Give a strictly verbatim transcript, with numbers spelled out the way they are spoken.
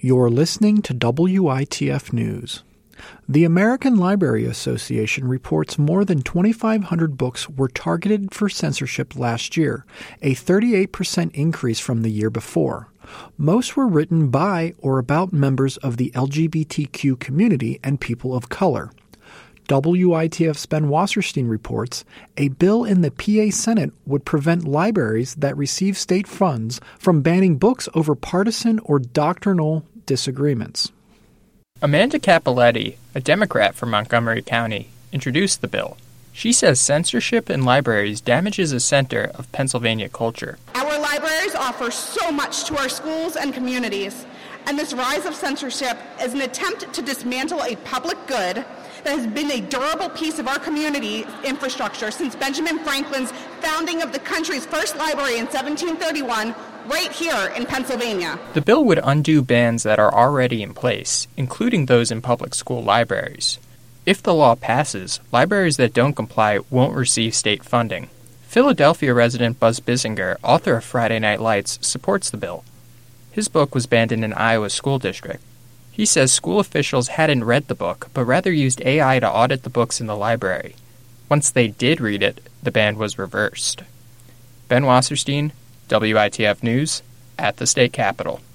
You're listening to W I T F News. The American Library Association reports more than twenty-five hundred books were targeted for censorship last year, a thirty-eight percent increase from the year before. Most were written by or about members of the L G B T Q community and people of color. W I T F's Ben Wasserstein reports a bill in the P A Senate would prevent libraries that receive state funds from banning books over partisan or doctrinal disagreements. Amanda Capoletti, a Democrat from Montgomery County, introduced the bill. She says censorship in libraries damages a center of Pennsylvania culture. Our libraries offer so much to our schools and communities, and this rise of censorship is an attempt to dismantle a public good that has been a durable piece of our community infrastructure since Benjamin Franklin's founding of the country's first library in seventeen thirty-one, right here in Pennsylvania. The bill would undo bans that are already in place, including those in public school libraries. If the law passes, libraries that don't comply won't receive state funding. Philadelphia resident Buzz Bissinger, author of Friday Night Lights, supports the bill. His book was banned in an Iowa school district. He says school officials hadn't read the book, but rather used A I to audit the books in the library. Once they did read it, the ban was reversed. Ben Wasserstein, W I T F News, at the state capitol.